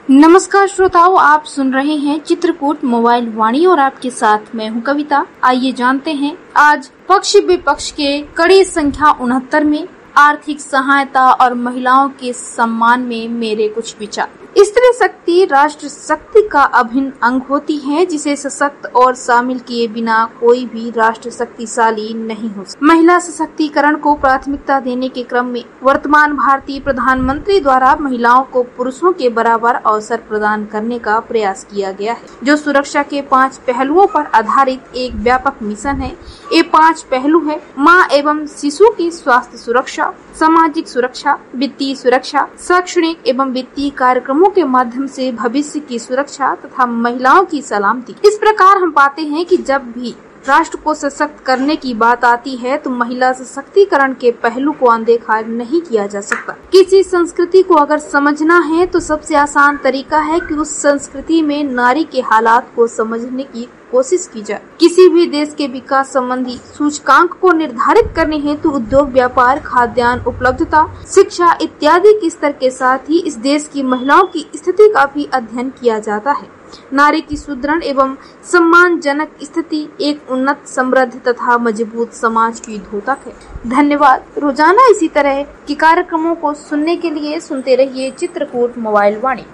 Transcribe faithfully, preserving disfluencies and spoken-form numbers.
नमस्कार श्रोताओं, आप सुन रहे हैं चित्रकूट मोबाइल वाणी और आपके साथ मैं हूं कविता। आइए जानते हैं आज पक्ष विपक्ष के कड़ी संख्या उनहत्तर में आर्थिक सहायता और महिलाओं के सम्मान में मेरे कुछ विचार। स्त्री शक्ति राष्ट्र शक्ति का अभिन्न अंग होती है, जिसे सशक्त और शामिल किए बिना कोई भी राष्ट्र शक्तिशाली नहीं हो सकता। महिला सशक्तिकरण को प्राथमिकता देने के क्रम में वर्तमान भारतीय प्रधानमंत्री द्वारा महिलाओं को पुरुषों के बराबर अवसर प्रदान करने का प्रयास किया गया है, जो सुरक्षा के पांच पहलुओं पर आधारित एक व्यापक मिशन है। ये पांच पहलू है: माँ एवं शिशु की स्वास्थ्य सुरक्षा, सामाजिक सुरक्षा, वित्तीय सुरक्षा, शैक्षणिक एवं वित्तीय कार्यक्रमों के माध्यम से भविष्य की सुरक्षा तथा महिलाओं की सलामती। इस प्रकार हम पाते हैं कि जब भी राष्ट्र को सशक्त करने की बात आती है तो महिला सशक्तिकरण के पहलू को अनदेखा नहीं किया जा सकता। किसी संस्कृति को अगर समझना है तो सबसे आसान तरीका है कि उस संस्कृति में नारी के हालात को समझने की कोशिश की जाए। किसी भी देश के विकास संबंधी सूचकांक को निर्धारित करने हेतु तो उद्योग, व्यापार, खाद्यान्न उपलब्धता, शिक्षा इत्यादि के स्तर के साथ ही इस देश की महिलाओं की स्थिति का भी अध्ययन किया जाता है। नारी की सुदृढ़ एवं सम्मानजनक स्थिति एक उन्नत, समृद्ध तथा मजबूत समाज की द्योतक है। धन्यवाद। रोजाना इसी तरह के कार्यक्रमों को सुनने के लिए सुनते रहिए चित्रकूट मोबाइल वाणी।